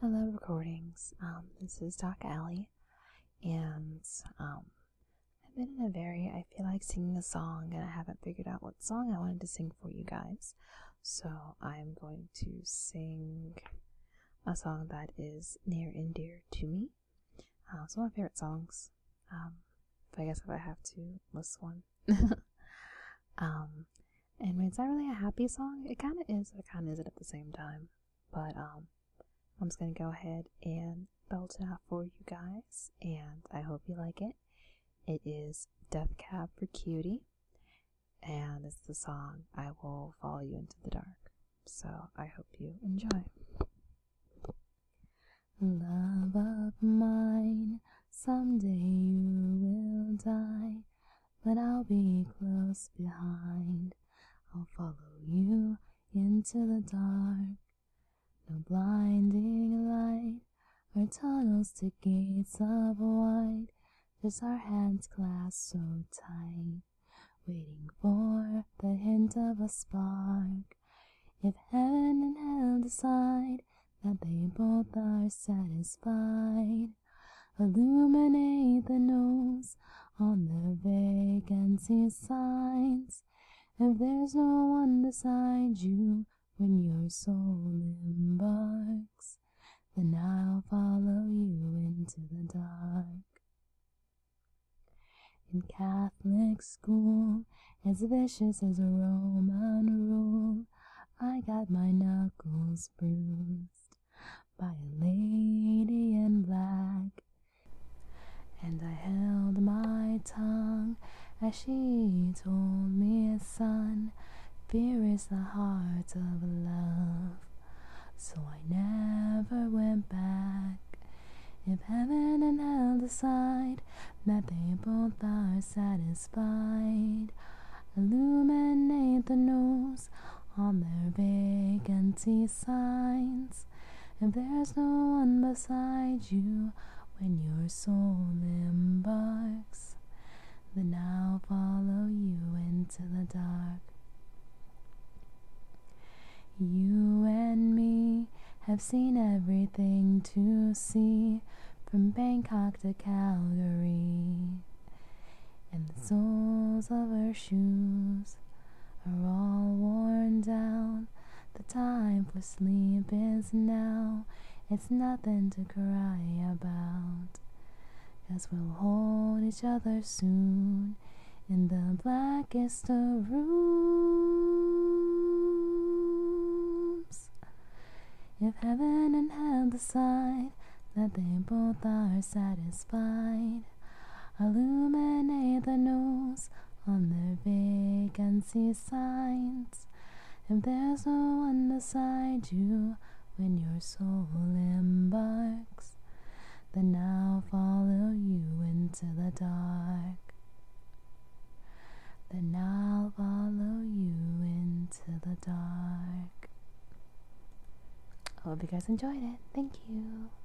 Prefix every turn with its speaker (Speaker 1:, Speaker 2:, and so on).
Speaker 1: Hello, recordings. This is Doc Alley, and I've been in I feel like singing a song, and I haven't figured out what song I wanted to sing for you guys. So I'm going to sing a song that is near and dear to me. It's one of my favorite songs. If I have to list one. And when it's not really a happy song, it kind of is, but it kind of isn't at the same time. But I'm just going to go ahead and belt it out for you guys, and I hope you like it. It is Death Cab for Cutie, and it's the song I Will Follow You Into the Dark. So I hope you enjoy. Love of mine, someday you will die, but I'll be close behind. I'll follow you into the dark. No blinding light or tunnels to gates of white, just our hands clasped so tight, waiting for the hint of a spark. If heaven and hell decide that they both are satisfied, illuminate the nose on the vacancy signs. If there's no one beside you when your soul embarks, then I'll follow you into the dark. In Catholic school, as vicious as a Roman rule, I got my knuckles bruised by a lady in black, and I held my tongue as she told me, son, fear is the heart of love. So I never went back. If heaven and hell decide that they both are satisfied, illuminate the nose on their vacancy signs. If there's no one beside you when your soul embarks, then I'll follow you into the dark. You and me have seen everything to see, from Bangkok to Calgary, and the soles of our shoes are all worn down. The time for sleep is now. It's nothing to cry about, 'cause we'll hold each other soon in the blackest of rooms. If heaven and hell decide that they both are satisfied, illuminate the nose on their vacancy signs. If there's no one beside you when your soul embarks, then I'll follow you into the dark. Then I'll follow you into the dark. I hope you guys enjoyed it. Thank you.